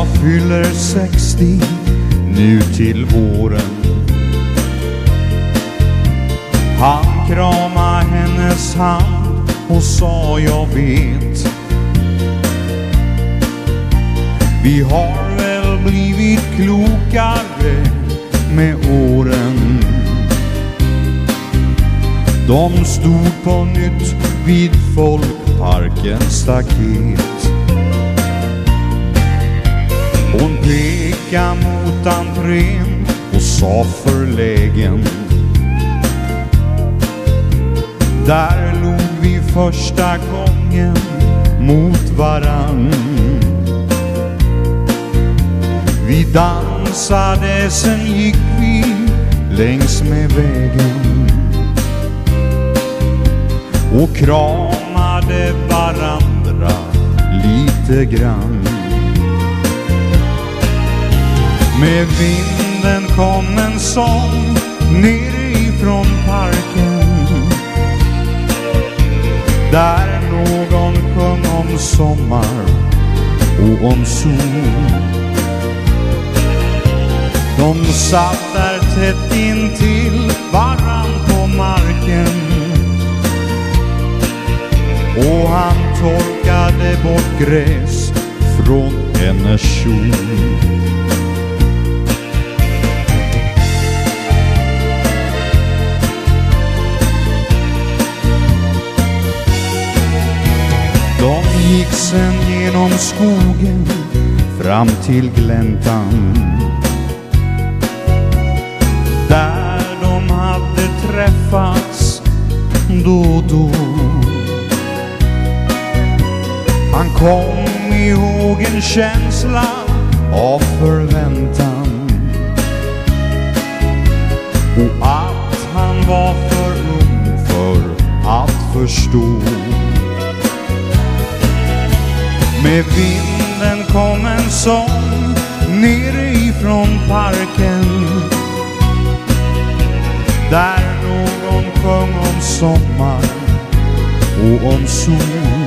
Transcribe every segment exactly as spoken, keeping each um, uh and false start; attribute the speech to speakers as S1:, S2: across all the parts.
S1: Jag fyller sextio nu till våren. Han kramade hennes hand och sa jag vet. Vi har väl blivit klokare med åren. De stod på nytt vid folkparkens staket. Hon pekade mot entrén och sa förlägen: där låg vi första gången mot varann. Vi dansade, sen gick vi längs med vägen och kramade varandra lite grann. Med vinden kom en sång nerifrån parken, där någon sjöng om sommar och om sol. De satt där tätt intill varann på marken, och han torkade bort gräs från hennes kjol. De gick sen genom skogen fram till gläntan, där de hade träffats då och då. Han kom ihåg en känsla av förväntan, och att han var för ung för att förstå. Med vinden kom en sång nerifrån parken, där någon sjöng om sommar och om sol.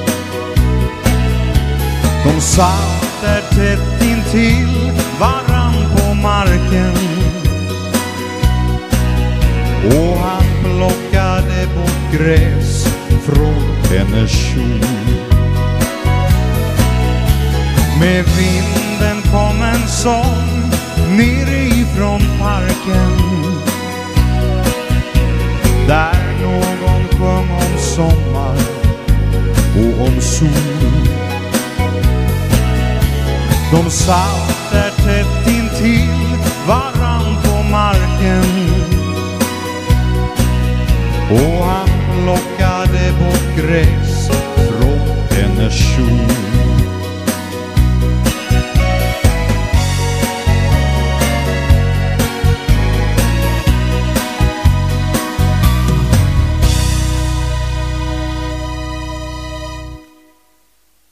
S1: De satt där tätt intill varann på marken, och han plockade bort gräs från hennes kjol. Med vinden kom en sång nerifrån parken, där någon sjöng om sommar och om sol. De satt där tätt intill varann på marken, och han plockade bort gräs från hennes kjol.